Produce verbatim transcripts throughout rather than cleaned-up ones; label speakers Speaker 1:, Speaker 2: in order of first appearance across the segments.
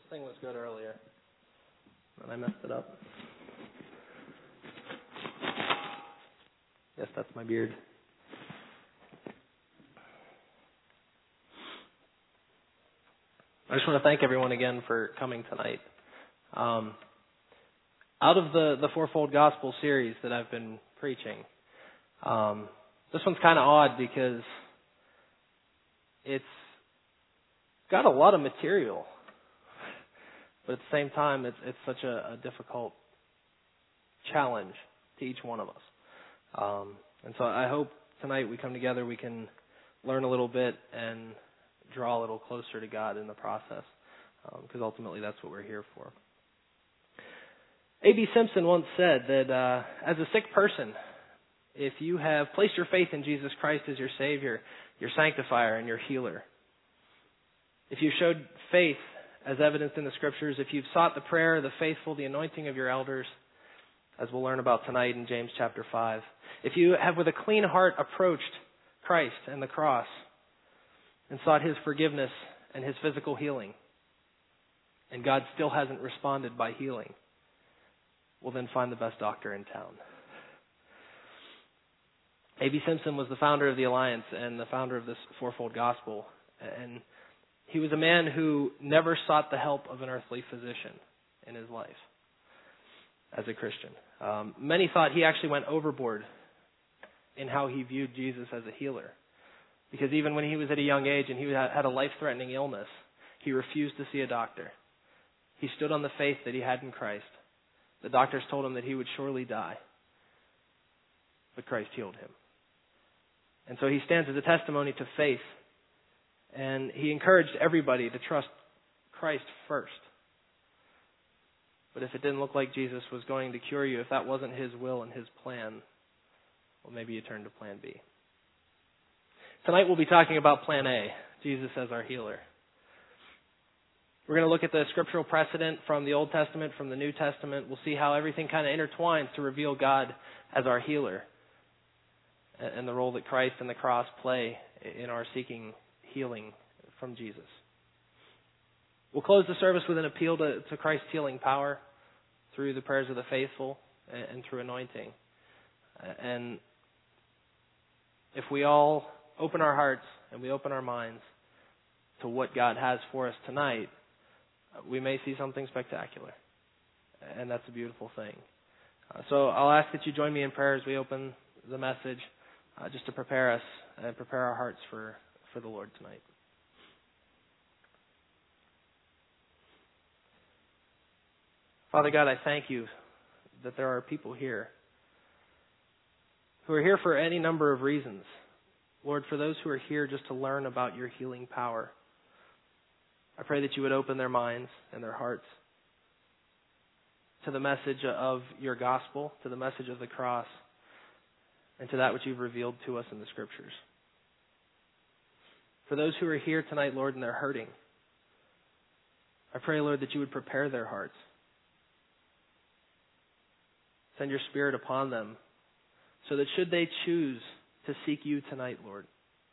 Speaker 1: thing was good earlier, and I messed it up. Yes, that's my beard. I just want to thank everyone again for coming tonight. Um, out of the, the Fourfold Gospel series that I've been preaching, um, this one's kind of odd because it's got a lot of material, but at the same time, it's it's such a, a difficult challenge to each one of us. Um, and so I hope tonight we come together, we can learn a little bit and draw a little closer to God in the process, because um, ultimately that's what we're here for. A B Simpson once said that uh, as a sick person, if you have placed your faith in Jesus Christ as your Savior, your sanctifier, and your healer, if you showed faith as evidenced in the Scriptures, if you've sought the prayer of the faithful, the anointing of your elders, as we'll learn about tonight in James chapter five, if you have with a clean heart approached Christ and the cross and sought His forgiveness and His physical healing, and God still hasn't responded by healing, well then find the best doctor in town. A B Simpson was the founder of the Alliance and the founder of this Fourfold Gospel, and he was a man who never sought the help of an earthly physician in his life as a Christian. Um, many thought he actually went overboard in how he viewed Jesus as a healer, because even when he was at a young age and he had a life-threatening illness, he refused to see a doctor. He stood on the faith that he had in Christ. The doctors told him that he would surely die, but Christ healed him. And so he stands as a testimony to faith, and he encouraged everybody to trust Christ first. But if it didn't look like Jesus was going to cure you, if that wasn't His will and His plan, well, maybe you turn to plan B. Tonight we'll be talking about plan A, Jesus as our healer. We're going to look at the scriptural precedent from the Old Testament, from the New Testament. We'll see how everything kind of intertwines to reveal God as our healer and the role that Christ and the cross play in our seeking healing from Jesus. We'll close the service with an appeal to, to Christ's healing power through the prayers of the faithful and, and through anointing. And if we all open our hearts and we open our minds to what God has for us tonight, we may see something spectacular. And that's a beautiful thing. Uh, so I'll ask that you join me in prayer as we open the message, uh, just to prepare us and prepare our hearts for, for the Lord tonight. Father God, I thank you that there are people here who are here for any number of reasons. Lord, for those who are here just to learn about your healing power, I pray that you would open their minds and their hearts to the message of your gospel, to the message of the cross, and to that which you've revealed to us in the Scriptures. For those who are here tonight, Lord, and they're hurting, I pray, Lord, that you would prepare their hearts. Send your Spirit upon them so that should they choose to seek you tonight, Lord,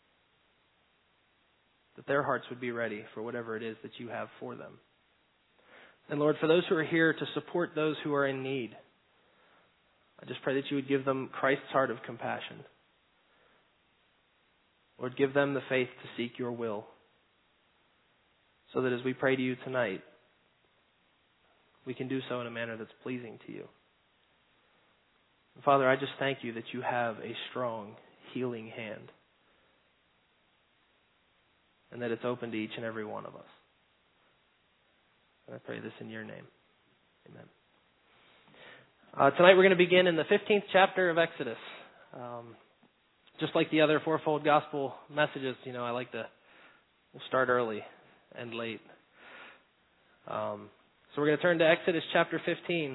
Speaker 1: that their hearts would be ready for whatever it is that you have for them. And Lord, for those who are here to support those who are in need, I just pray that you would give them Christ's heart of compassion. Lord, give them the faith to seek your will, so that as we pray to you tonight, we can do so in a manner that's pleasing to you. And Father, I just thank you that you have a strong healing hand, and that it's open to each and every one of us. And I pray this in your name. Amen. Uh, tonight we're going to begin in the fifteenth chapter of Exodus. Um, just like the other fourfold gospel messages, you know, I like to we'll start early and late. Um, so we're going to turn to Exodus chapter fifteen.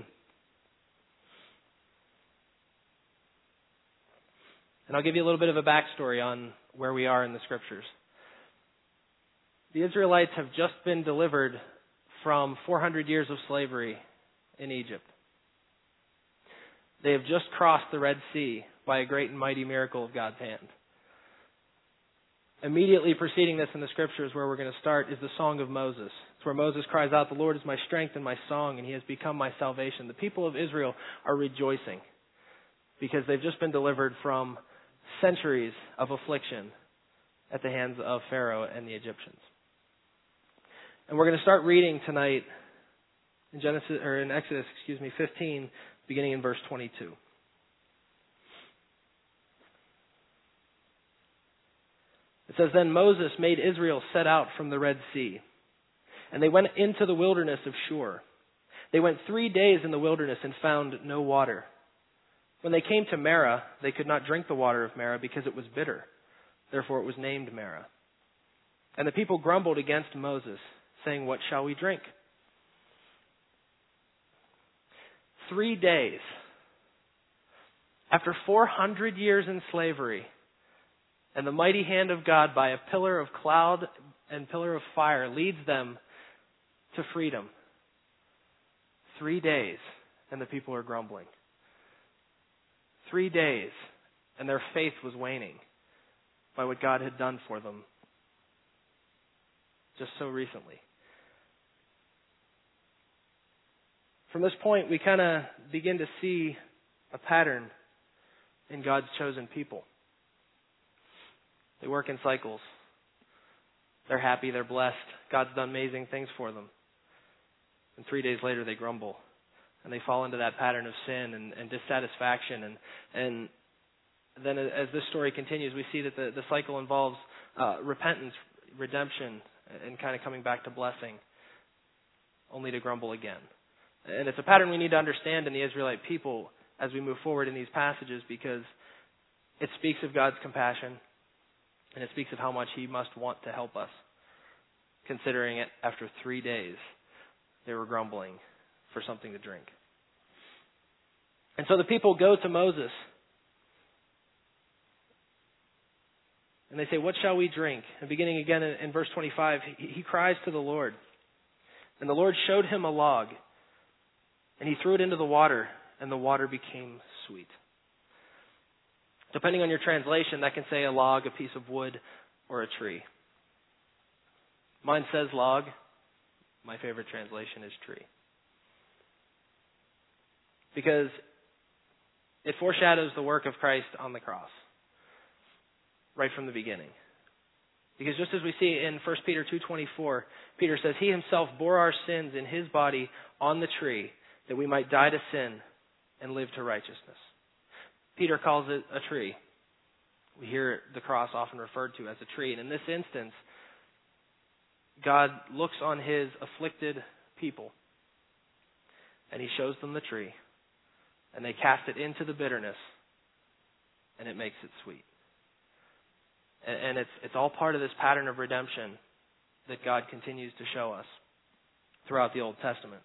Speaker 1: And I'll give you a little bit of a backstory on where we are in the Scriptures. The Israelites have just been delivered from four hundred years of slavery in Egypt. They have just crossed the Red Sea by a great and mighty miracle of God's hand. Immediately preceding this in the scriptures where we're going to start is the Song of Moses. It's where Moses cries out, "The Lord is my strength and my song, and he has become my salvation." The people of Israel are rejoicing because they've just been delivered from centuries of affliction at the hands of Pharaoh and the Egyptians. And we're going to start reading tonight in Genesis or in Exodus, excuse me, fifteen, beginning in verse twenty-two. It says, "Then Moses made Israel set out from the Red Sea, and they went into the wilderness of Shur. They went three days in the wilderness and found no water. When they came to Marah, they could not drink the water of Marah because it was bitter. Therefore it was named Marah. And the people grumbled against Moses, saying, 'What shall we drink?' Three days. After four hundred years in slavery, and the mighty hand of God by a pillar of cloud and pillar of fire leads them to freedom. Three days, and the people are grumbling. Three days, and their faith was waning by what God had done for them just so recently. From this point, we kind of begin to see a pattern in God's chosen people. They work in cycles. They're happy, they're blessed. God's done amazing things for them. And three days later, they grumble. And they fall into that pattern of sin and, and dissatisfaction. And, and then as this story continues, we see that the, the cycle involves uh, repentance, redemption, and kind of coming back to blessing, only to grumble again. And it's a pattern we need to understand in the Israelite people as we move forward in these passages, because it speaks of God's compassion, and it speaks of how much he must want to help us, considering it after three days they were grumbling for something to drink. And so the people go to Moses, and they say, "What shall we drink?" And beginning again in, in verse twenty-five, he, he cries to the Lord. And the Lord showed him a log, and he threw it into the water, and the water became sweet. Depending on your translation, that can say a log, a piece of wood, or a tree. Mine says log. My favorite translation is tree. Because it foreshadows the work of Christ on the cross right from the beginning. Because just as we see in First Peter two twenty-four, Peter says, "He himself bore our sins in his body on the tree, that we might die to sin and live to righteousness." Peter calls it a tree. We hear the cross often referred to as a tree. And in this instance, God looks on his afflicted people, and he shows them the tree, and they cast it into the bitterness, and it makes it sweet. And, and it's, it's all part of this pattern of redemption that God continues to show us throughout the Old Testament.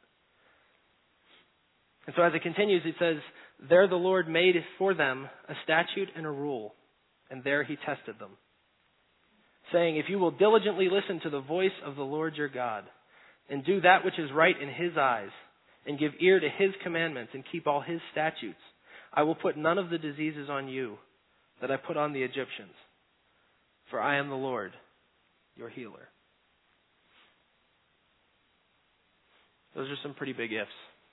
Speaker 1: And so as it continues, it says, "There the Lord made for them a statute and a rule, and there he tested them, saying, 'If you will diligently listen to the voice of the Lord your God, and do that which is right in his eyes, and give ear to his commandments, and keep all his statutes, I will put none of the diseases on you that I put on the Egyptians, for I am the Lord, your healer.'" Those are some pretty big ifs.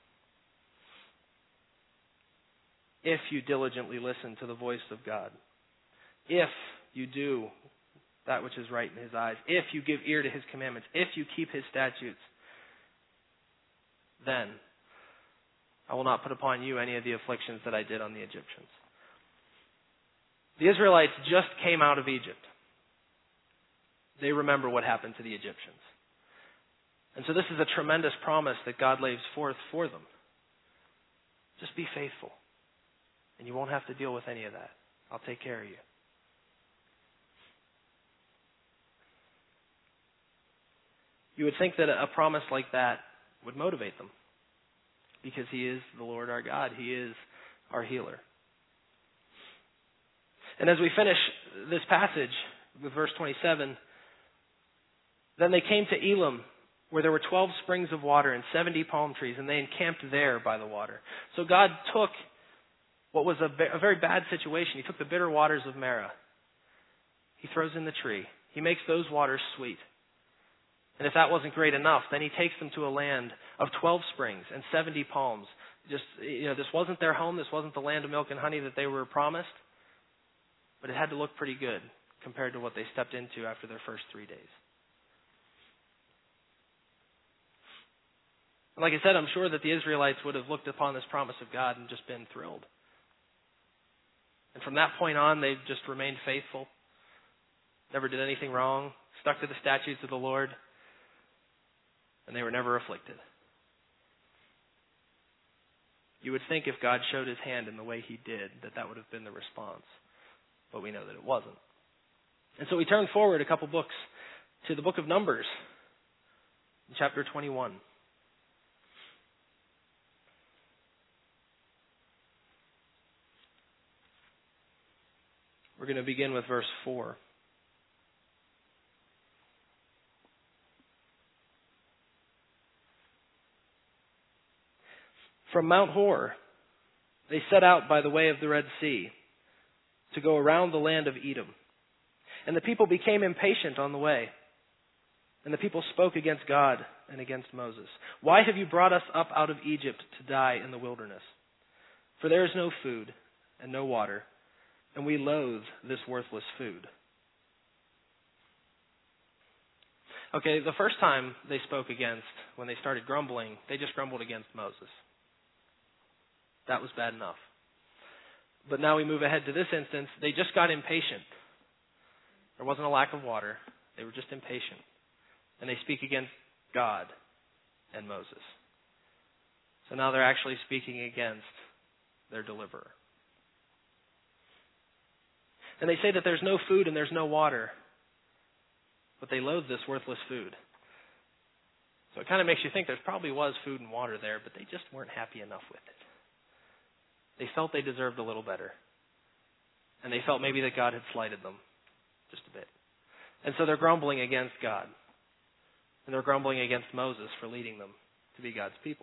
Speaker 1: If you diligently listen to the voice of God, if you do that which is right in his eyes, if you give ear to his commandments, if you keep his statutes, then I will not put upon you any of the afflictions that I did on the Egyptians. The Israelites just came out of Egypt. They remember what happened to the Egyptians. And so this is a tremendous promise that God lays forth for them. Just be faithful, and you won't have to deal with any of that. I'll take care of you. You would think that a promise like that would motivate them, because he is the Lord our God. He is our healer. And as we finish this passage with verse twenty-seven, "Then they came to Elim, where there were twelve springs of water and seventy palm trees, and they encamped there by the water." So God took what was a, a very bad situation. He took the bitter waters of Marah. He throws in the tree, He makes those waters sweet. And if that wasn't great enough, then he takes them to a land of twelve springs and seventy palms. Just, you know, this wasn't their home. This wasn't the land of milk and honey that they were promised. But it had to look pretty good compared to what they stepped into after their first three days. And like I said, I'm sure that the Israelites would have looked upon this promise of God and just been thrilled. And from that point on, they just remained faithful, never did anything wrong, stuck to the statutes of the Lord, and they were never afflicted. You would think if God showed his hand in the way he did, that that would have been the response. But we know that it wasn't. And so we turn forward a couple books to the book of Numbers, in chapter twenty-one. We're going to begin with verse four. From Mount Hor, they set out by the way of the Red Sea to go around the land of Edom. And the people became impatient on the way. And the people spoke against God and against Moses. Why have you brought us up out of Egypt to die in the wilderness? For there is no food and no water, and we loathe this worthless food. Okay, the first time they spoke against, when they started grumbling, they just grumbled against Moses. That was bad enough. But now we move ahead to this instance. They just got impatient. There wasn't a lack of water. They were just impatient. And they speak against God and Moses. So now they're actually speaking against their deliverer. And they say that there's no food and there's no water. But they loathe this worthless food. So it kind of makes you think there probably was food and water there, but they just weren't happy enough with it. They felt they deserved a little better. And they felt maybe that God had slighted them just a bit. And so they're grumbling against God. And they're grumbling against Moses for leading them to be God's people.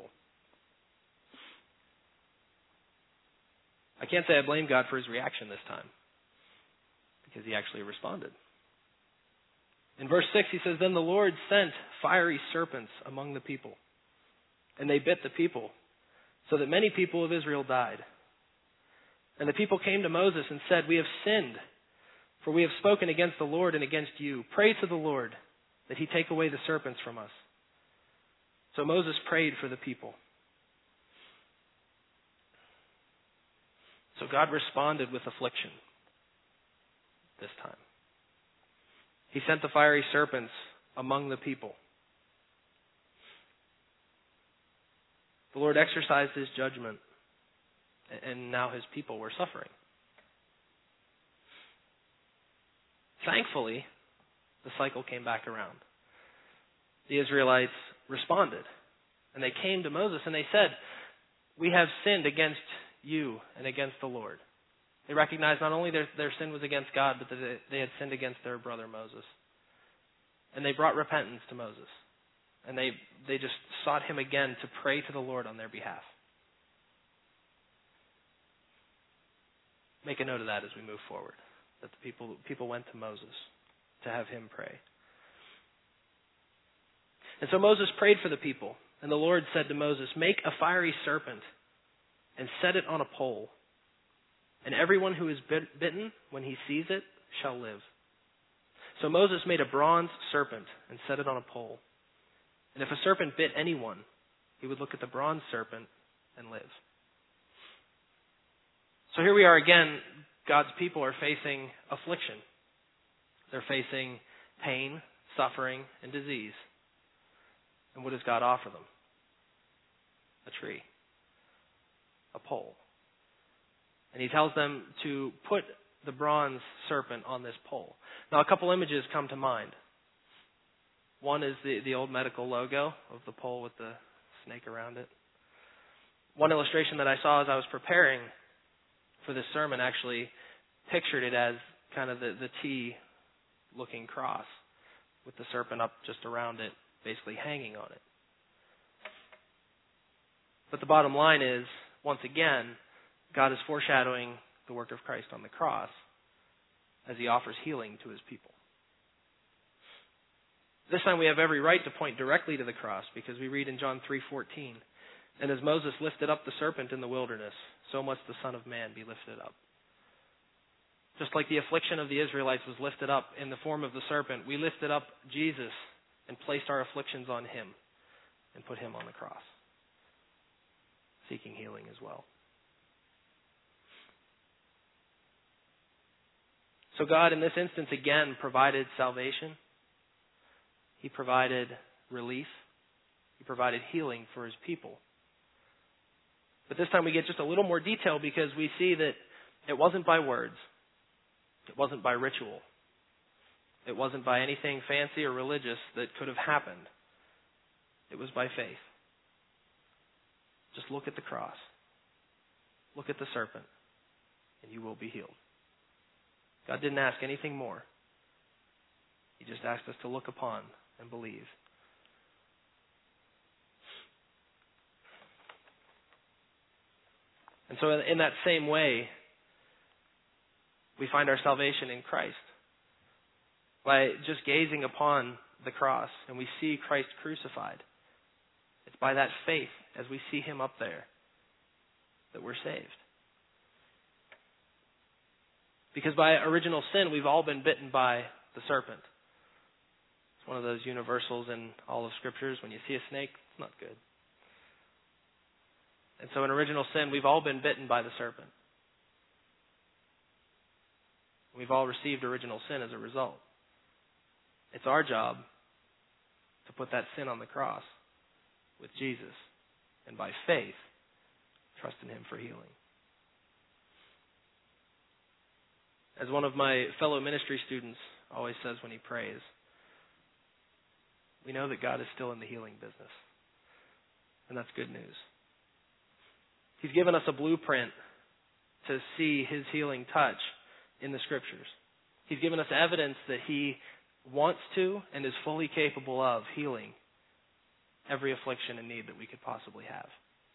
Speaker 1: I can't say I blame God for his reaction this time, because he actually responded. In verse six, he says, Then the Lord sent fiery serpents among the people, and they bit the people, so that many people of Israel died. And the people came to Moses and said, We have sinned, for we have spoken against the Lord and against you. Pray to the Lord that he take away the serpents from us. So Moses prayed for the people. So God responded with affliction this time. He sent the fiery serpents among the people. The Lord exercised his judgment, and now his people were suffering. Thankfully, the cycle came back around. The Israelites responded, and they came to Moses and they said, We have sinned against you and against the Lord. They recognized not only their, their sin was against God, but that they, they had sinned against their brother Moses. And they brought repentance to Moses. And they, they just sought him again to pray to the Lord on their behalf. Make a note of that as we move forward, that the people, people went to Moses to have him pray. And so Moses prayed for the people, and the Lord said to Moses, Make a fiery serpent and set it on a pole, and everyone who is bit- bitten when he sees it shall live. So Moses made a bronze serpent and set it on a pole. And if a serpent bit anyone, he would look at the bronze serpent and live. So here we are again. God's people are facing affliction. They're facing pain, suffering, and disease. And what does God offer them? A tree. A pole. And he tells them to put the bronze serpent on this pole. Now, a couple images come to mind. One is the, the old medical logo of the pole with the snake around it. One illustration that I saw as I was preparing for this sermon actually pictured it as kind of the, the T-looking cross with the serpent up just around it, basically hanging on it. But the bottom line is, once again, God is foreshadowing the work of Christ on the cross as he offers healing to his people. This time we have every right to point directly to the cross because we read in John three fourteen, "And as Moses lifted up the serpent in the wilderness, so must the Son of Man be lifted up." Just like the affliction of the Israelites was lifted up in the form of the serpent, we lifted up Jesus and placed our afflictions on him and put him on the cross, seeking healing as well. So God, in this instance, again, provided salvation. He provided relief. He provided healing for his people. But this time we get just a little more detail because we see that it wasn't by words. It wasn't by ritual. It wasn't by anything fancy or religious that could have happened. It was by faith. Just look at the cross. Look at the serpent, and you will be healed. God didn't ask anything more. He just asked us to look upon and believe. And so in that same way, we find our salvation in Christ. By just gazing upon the cross and we see Christ crucified. It's by that faith, as we see him up there, that we're saved. Because by original sin, we've all been bitten by the serpent. It's one of those universals in all of Scriptures. When you see a snake, it's not good. And so in original sin, we've all been bitten by the serpent. We've all received original sin as a result. It's our job to put that sin on the cross with Jesus and by faith, trust in him for healing. As one of my fellow ministry students always says when he prays, we know that God is still in the healing business. And that's good news. He's given us a blueprint to see his healing touch in the Scriptures. He's given us evidence that he wants to and is fully capable of healing every affliction and need that we could possibly have.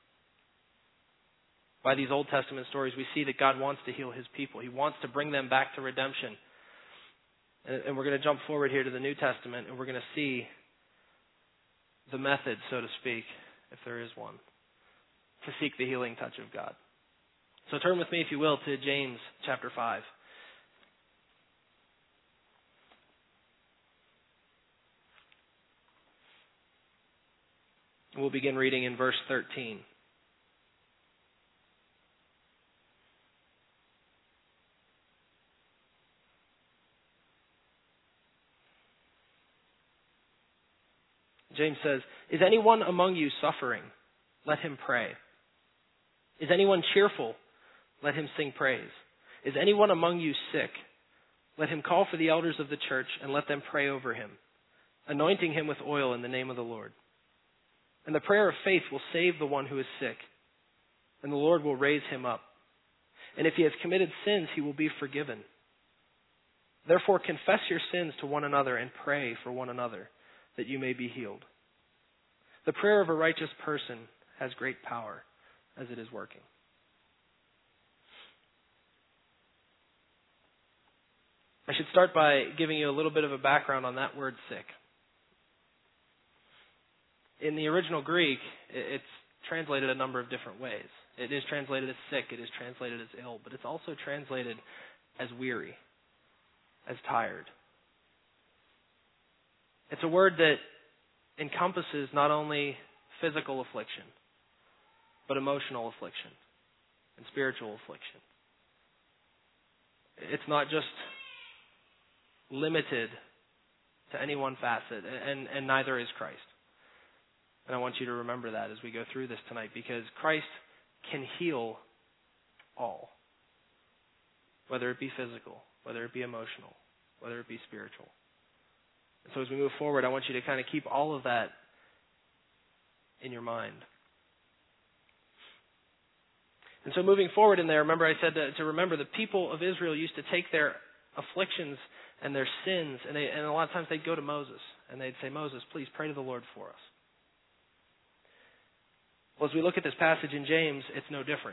Speaker 1: By these Old Testament stories, we see that God wants to heal his people. He wants to bring them back to redemption. And we're going to jump forward here to the New Testament, and we're going to see the method, so to speak, if there is one, to seek the healing touch of God. So turn with me, if you will, to James chapter five. We'll begin reading in verse thirteen. James says, "Is anyone among you suffering? Let him pray. Is anyone cheerful? Let him sing praise. Is anyone among you sick? Let him call for the elders of the church and let them pray over him, anointing him with oil in the name of the Lord. And the prayer of faith will save the one who is sick, and the Lord will raise him up. And if he has committed sins, he will be forgiven. Therefore confess your sins to one another and pray for one another, that you may be healed. The prayer of a righteous person has great power as it is working." I should start by giving you a little bit of a background on that word sick. In the original Greek, it's translated a number of different ways. It is translated as sick, it is translated as ill, but it's also translated as weary, as tired. It's a word that encompasses not only physical affliction, but emotional affliction and spiritual affliction. It's not just limited to any one facet, and, and neither is Christ. And I want you to remember that as we go through this tonight, because Christ can heal all, whether it be physical, whether it be emotional, whether it be spiritual. And so as we move forward, I want you to kind of keep all of that in your mind. And so moving forward in there, remember I said to, to remember the people of Israel used to take their afflictions and their sins, and, they, and a lot of times they'd go to Moses, and they'd say, "Moses, please pray to the Lord for us." Well, as we look at this passage in James, it's no different.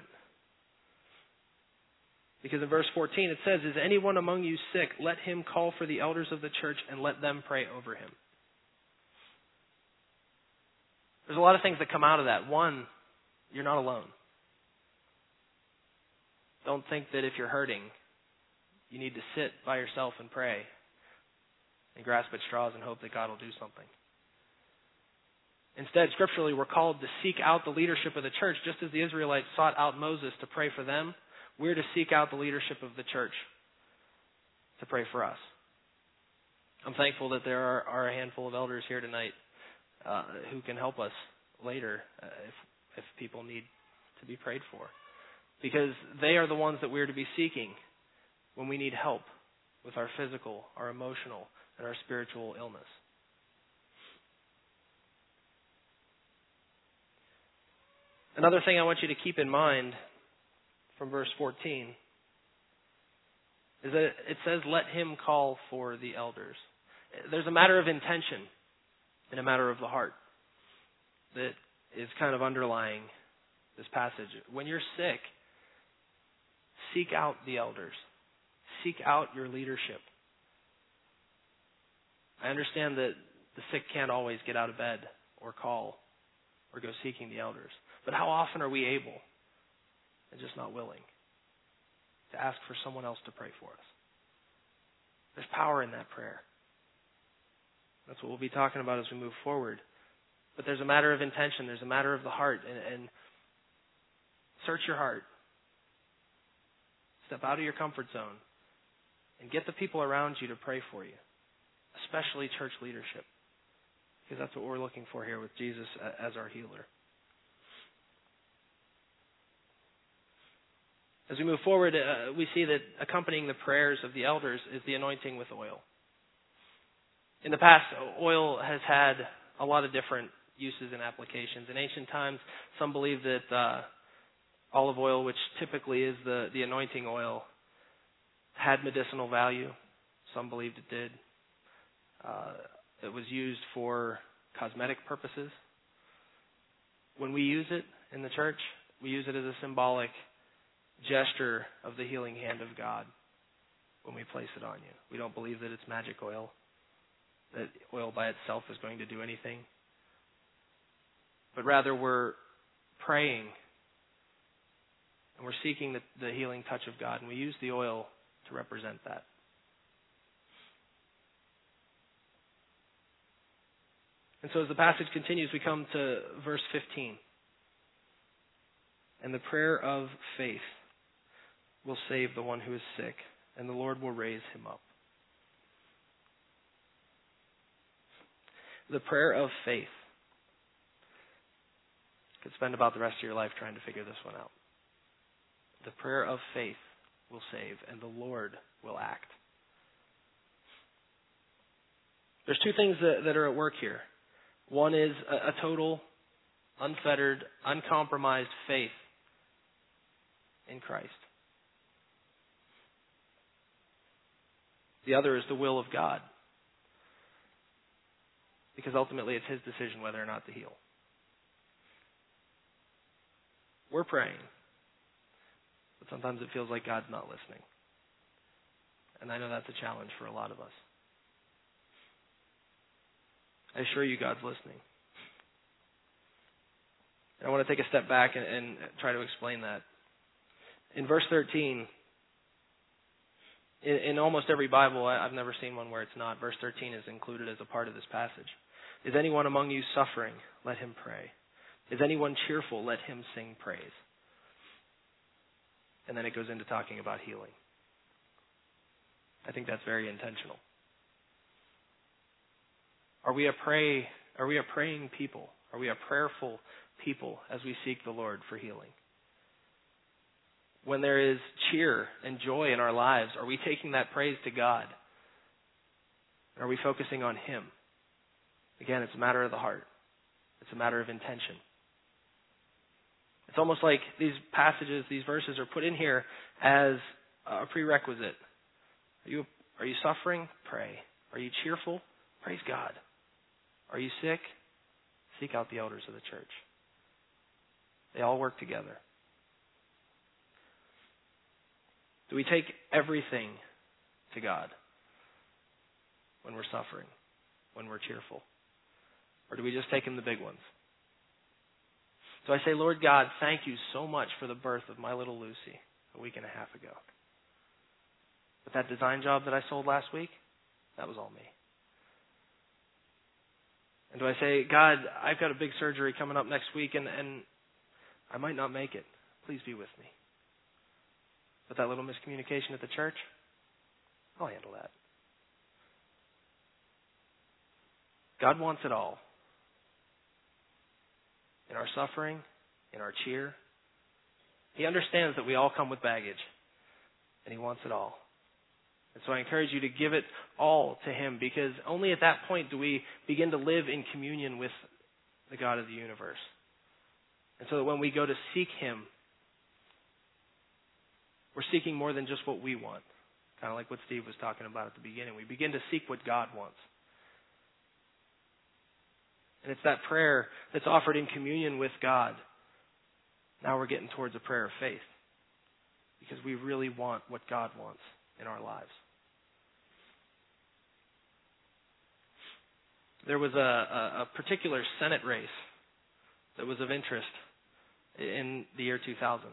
Speaker 1: Because in verse fourteen it says, "Is anyone among you sick? Let him call for the elders of the church and let them pray over him." There's a lot of things that come out of that. One, you're not alone. Don't think that if you're hurting, you need to sit by yourself and pray and grasp at straws and hope that God will do something. Instead, scripturally, we're called to seek out the leadership of the church. Just as the Israelites sought out Moses to pray for them, we're to seek out the leadership of the church to pray for us. I'm thankful that there are, are a handful of elders here tonight uh, who can help us later uh, if, if people need to be prayed for. Because they are the ones that we're to be seeking when we need help with our physical, our emotional, and our spiritual illness. Another thing I want you to keep in mind from verse fourteen is that it says, let him call for the elders. There's a matter of intention and a matter of the heart that is kind of underlying this passage. When you're sick, seek out the elders. Seek out your leadership. I understand that the sick can't always get out of bed or call or go seeking the elders. But how often are we able and just not willing to ask for someone else to pray for us? There's power in that prayer. That's what we'll be talking about as we move forward. But there's a matter of intention. There's a matter of the heart. And, and search your heart. Step out of your comfort zone and get the people around you to pray for you, especially church leadership, because that's what we're looking for here with Jesus as our healer. As we move forward, uh, we see that accompanying the prayers of the elders is the anointing with oil. In the past, oil has had a lot of different uses and applications. In ancient times, some believe that uh, olive oil, which typically is the, the anointing oil, had medicinal value. Some believed it did. Uh, it was used for cosmetic purposes. When we use it in the church, we use it as a symbolic gesture of the healing hand of God when we place it on you. We don't believe that it's magic oil, that oil by itself is going to do anything. But rather we're praying and we're seeking the, the healing touch of God, and we use the oil to represent that. And so as the passage continues, we come to verse fifteen. And the prayer of faith will save the one who is sick, and the Lord will raise him up. The prayer of faith. You could spend about the rest of your life trying to figure this one out. The prayer of faith will save, and the Lord will act. There's two things that, that are at work here. One is a, a total, unfettered, uncompromised faith in Christ. The other is the will of God, because ultimately it's His decision whether or not to heal. We're praying, but sometimes it feels like God's not listening. And I know that's a challenge for a lot of us. I assure you God's listening. And I want to take a step back and, and try to explain that. In verse thirteen, in, in almost every Bible, I, I've never seen one where it's not. Verse thirteen is included as a part of this passage. Is anyone among you suffering? Let him pray. Is anyone cheerful? Let him sing praise. And then it goes into talking about healing. I think that's very intentional. Are we a pray? Are we a praying people? Are we a prayerful people as we seek the Lord for healing? When there is cheer and joy in our lives, are we taking that praise to God? Are we focusing on Him? Again, it's a matter of the heart. It's a matter of intention. It's almost like these passages, these verses are put in here as a prerequisite. Are you, are you suffering? Pray. Are you cheerful? Praise God. Are you sick? Seek out the elders of the church. They all work together. Do we take everything to God when we're suffering, when we're cheerful? Or do we just take Him the big ones? Do I say, Lord God, thank you so much for the birth of my little Lucy a week and a half ago? But that design job that I sold last week, that was all me. And do I say, God, I've got a big surgery coming up next week and, and I might not make it. Please be with me. But that little miscommunication at the church, I'll handle that. God wants it all. In our suffering, in our cheer. He understands that we all come with baggage, and He wants it all. And so I encourage you to give it all to Him, because only at that point do we begin to live in communion with the God of the universe. And so that when we go to seek Him, we're seeking more than just what we want. Kind of like what Steve was talking about at the beginning. We begin to seek what God wants. And it's that prayer that's offered in communion with God. Now we're getting towards a prayer of faith. Because we really want what God wants in our lives. There was a, a, a particular Senate race that was of interest in the year two thousand.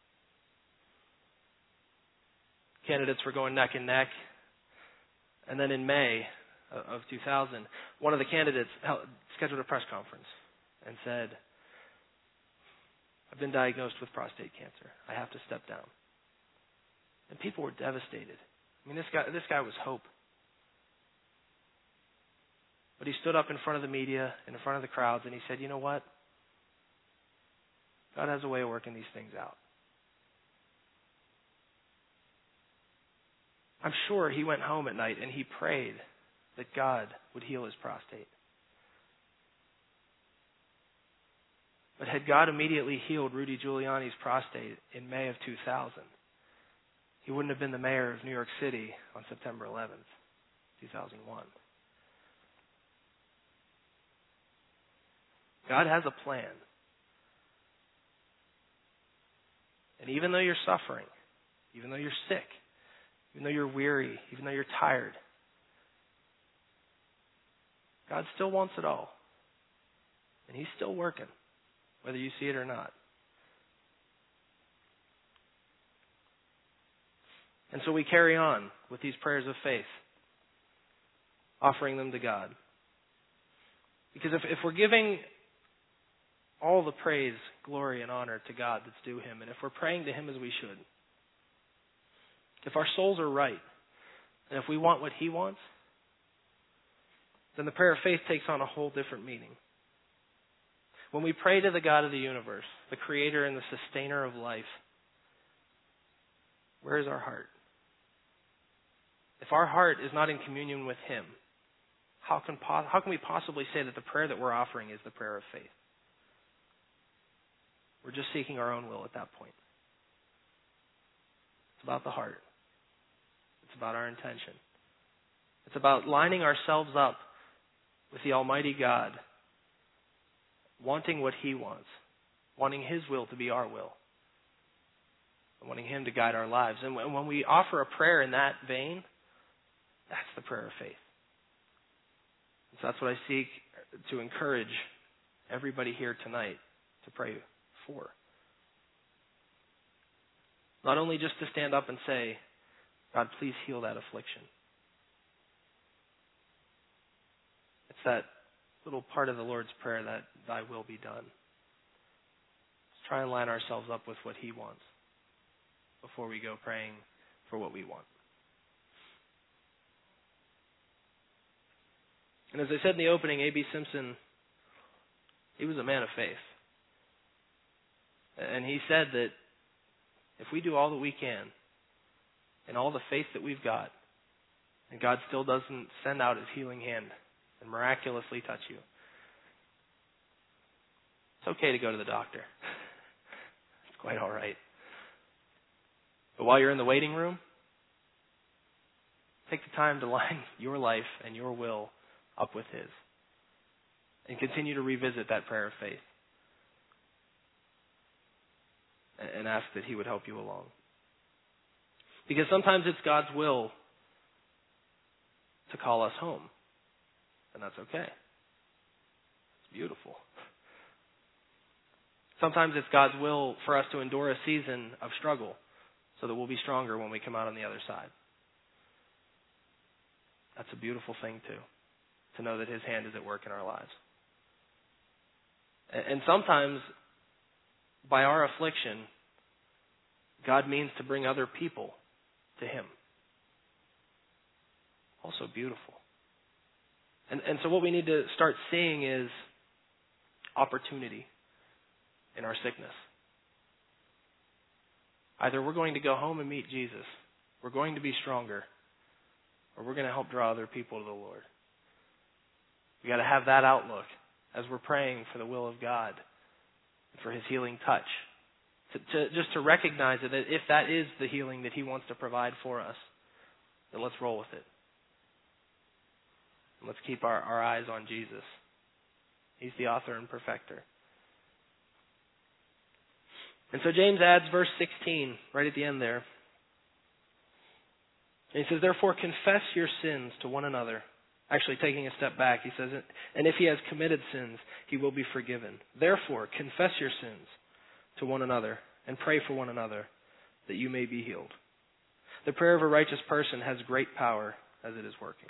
Speaker 1: Candidates were going neck and neck. And then in May of two thousand, one of the candidates held, scheduled a press conference and said, I've been diagnosed with prostate cancer. I have to step down. And people were devastated. I mean, this guy, this guy was hope. But he stood up in front of the media, in front of the crowds, and he said, you know what? God has a way of working these things out. I'm sure he went home at night and he prayed that God would heal his prostate. But had God immediately healed Rudy Giuliani's prostate in May of two thousand, he wouldn't have been the mayor of New York City on September eleventh, two thousand one. God has a plan. And even though you're suffering, even though you're sick, even though you're weary, even though you're tired, God still wants it all. And He's still working, whether you see it or not. And so we carry on with these prayers of faith, offering them to God. Because if, if we're giving all the praise, glory, and honor to God that's due Him, and if we're praying to Him as we should, if our souls are right, and if we want what He wants, then the prayer of faith takes on a whole different meaning. When we pray to the God of the universe, the creator and the sustainer of life, where is our heart? If our heart is not in communion with Him, how can, po- how can we possibly say that the prayer that we're offering is the prayer of faith? We're just seeking our own will at that point. It's about the heart. It's about our intention. It's about lining ourselves up with the Almighty God, wanting what He wants, wanting His will to be our will, and wanting Him to guide our lives. And when we offer a prayer in that vein, that's the prayer of faith. So that's what I seek to encourage everybody here tonight to pray for. Not only just to stand up and say, God, please heal that affliction. It's that little part of the Lord's Prayer, that thy will be done. Let's try and line ourselves up with what He wants before we go praying for what we want. And as I said in the opening, A B Simpson, he was a man of faith. And he said that if we do all that we can, and all the faith that we've got, and God still doesn't send out His healing hand and miraculously touch you, it's okay to go to the doctor. It's quite all right. But while you're in the waiting room, take the time to line your life and your will up with His. And continue to revisit that prayer of faith. And ask that He would help you along. Because sometimes it's God's will to call us home. And that's okay. It's beautiful. Sometimes it's God's will for us to endure a season of struggle so that we'll be stronger when we come out on the other side. That's a beautiful thing, too, to know that His hand is at work in our lives. And sometimes, by our affliction, God means to bring other people to Him. Also beautiful. And, and so what we need to start seeing is opportunity in our sickness. Either we're going to go home and meet Jesus, we're going to be stronger, or we're going to help draw other people to the Lord. We've got to have that outlook as we're praying for the will of God, for His healing touch. To, to, just to recognize that if that is the healing that He wants to provide for us, then let's roll with it. And let's keep our, our eyes on Jesus. He's the author and perfecter. And so James adds verse sixteen right at the end there. And he says, therefore confess your sins to one another. Actually, taking a step back, he says, and if he has committed sins, he will be forgiven. Therefore, confess your sins to one another and pray for one another that you may be healed. The prayer of a righteous person has great power as it is working.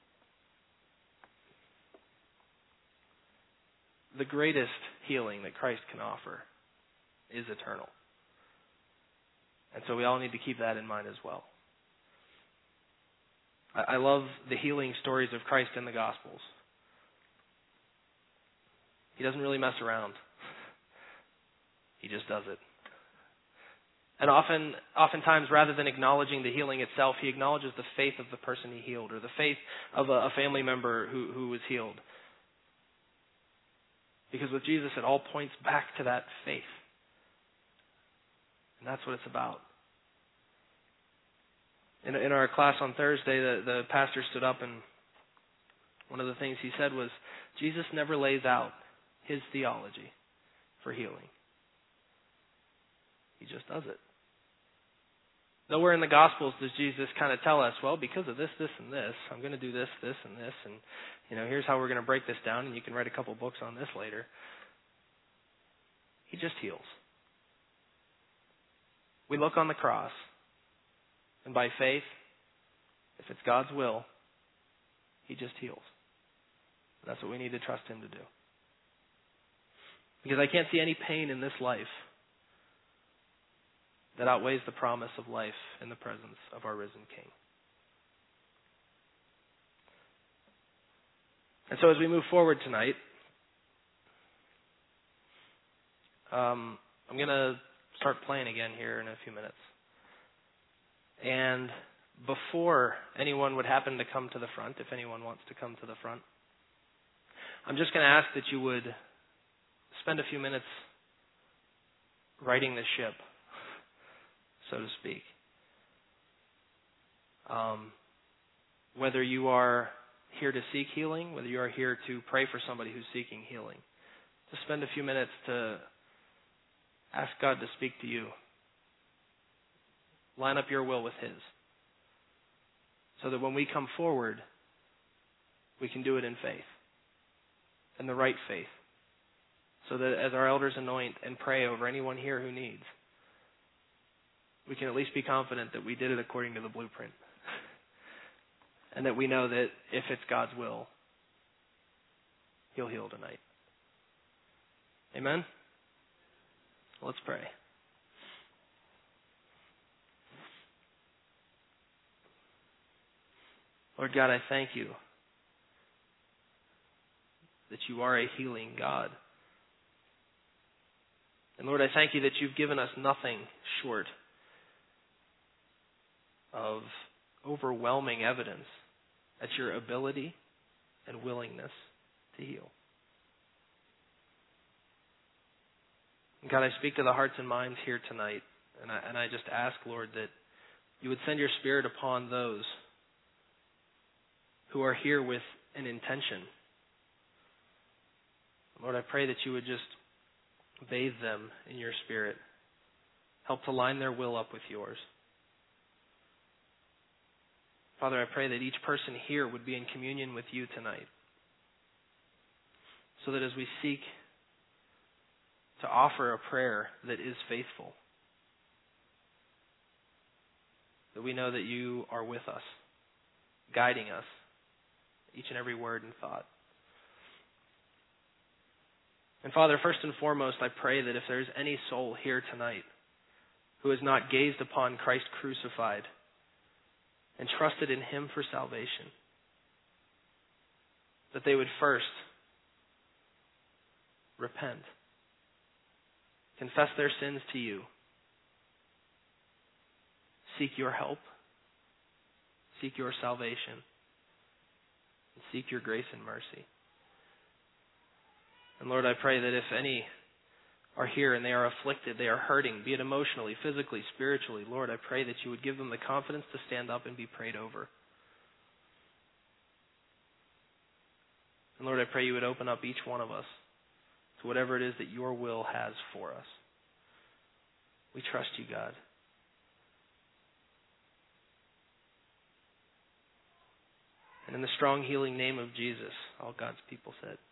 Speaker 1: The greatest healing that Christ can offer is eternal. And so we all need to keep that in mind as well. I love the healing stories of Christ in the Gospels. He doesn't really mess around. He just does it. And often, oftentimes, rather than acknowledging the healing itself, he acknowledges the faith of the person he healed or the faith of a, a family member who, who was healed. Because with Jesus, it all points back to that faith. And that's what it's about. In, in our class on Thursday, the, the pastor stood up and one of the things he said was, Jesus never lays out his theology for healing. He just does it. Nowhere in the Gospels does Jesus kind of tell us, well, because of this, this, and this, I'm going to do this, this, and this, and you know, here's how we're going to break this down, and you can write a couple books on this later. He just heals. We look on the cross, and by faith, if it's God's will, He just heals. That's what we need to trust Him to do. Because I can't see any pain in this life that outweighs the promise of life in the presence of our risen King. And so as we move forward tonight, um, I'm going to start playing again here in a few minutes. And before anyone would happen to come to the front, if anyone wants to come to the front, I'm just going to ask that you would spend a few minutes righting the ship, so to speak. Um, whether you are here to seek healing, whether you are here to pray for somebody who's seeking healing, just spend a few minutes to ask God to speak to you. Line up your will with His, so that when we come forward, we can do it in faith, in the right faith, so that as our elders anoint and pray over anyone here who needs, we can at least be confident that we did it according to the blueprint, and that we know that if it's God's will, He'll heal tonight. Amen? Let's pray. Lord God, I thank you that you are a healing God. And Lord, I thank you that you've given us nothing short of overwhelming evidence at your ability and willingness to heal. And God, I speak to the hearts and minds here tonight, and I, and I just ask, Lord, that you would send your Spirit upon those who are here with an intention. Lord, I pray that you would just bathe them in your Spirit. Help to line their will up with yours. Father, I pray that each person here would be in communion with you tonight, so that as we seek to offer a prayer that is faithful. That we know that you are with us, guiding us, each and every word and thought. And Father, first and foremost, I pray that if there's any soul here tonight who has not gazed upon Christ crucified and trusted in him for salvation, that they would first repent, confess their sins to you, seek your help, seek your salvation, and seek your grace and mercy. And Lord, I pray that if any are here and they are afflicted, they are hurting, be it emotionally, physically, spiritually, Lord, I pray that you would give them the confidence to stand up and be prayed over. And Lord, I pray you would open up each one of us to whatever it is that your will has for us. We trust you, God. And in the strong healing name of Jesus, all God's people said.